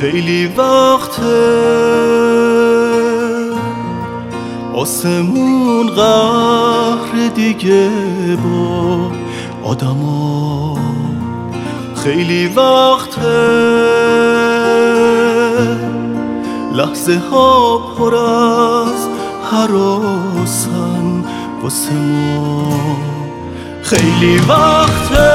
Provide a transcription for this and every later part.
خیلی وقته آسمون قهر دیگه با آدما، خیلی وقته لحظه ها پر از هراسن واسه ما، خیلی وقته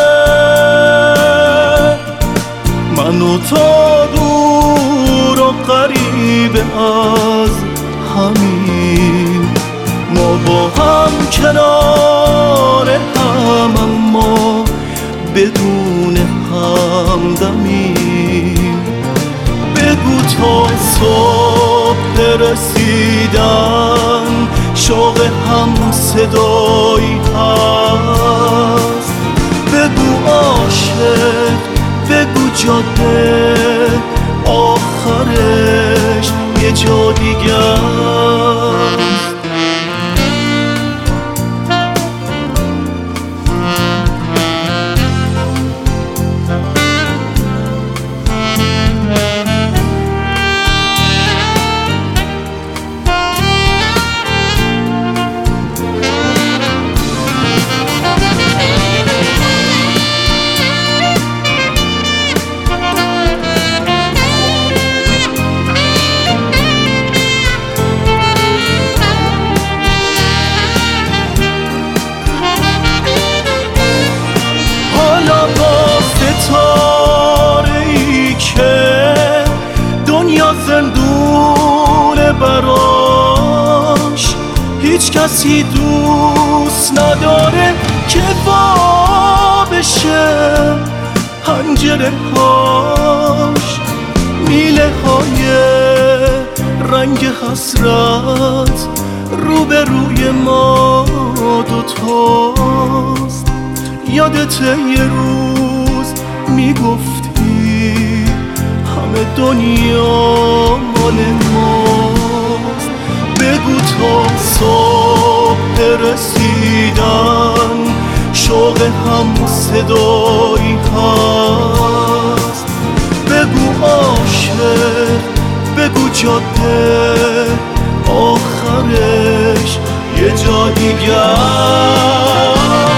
من و تو دور و قریب از همین، ما با هم کنار هم اما بدون همدمیم. بگو تا صبح رسیدن شوق هم صدایی هست، بگو عاشق، بگو جاده آخرش یه جا دیگه است. ستاره‌ای که دنیا زندونه براش، هیچ کسی دوست نداره که وا بشه پنجره هاش، میله های رنگ حسرت روبروی ما دوتاست. یادته یه روز میگفتی همه دنیا مال ماست، بگو تا صبح رسیدن شوق هم صدایی هست، بگو عاشق، بگو جاده آخرش یه جا دیگه است.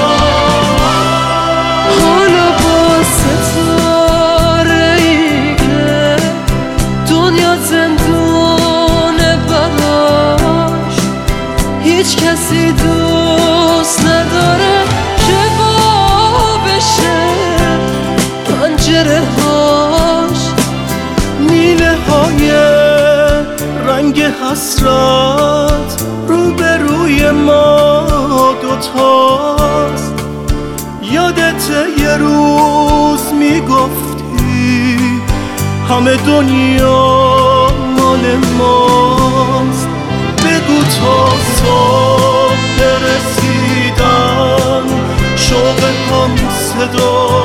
هیچ کسی دوست نداره که وا بشه پنجره هاش، میله های رنگ حسرت روبروی ما دوتاست. یادته یه روز میگفتی همه دنیا مال ماست، بگو تا صبح رسیدن شوق هم صدا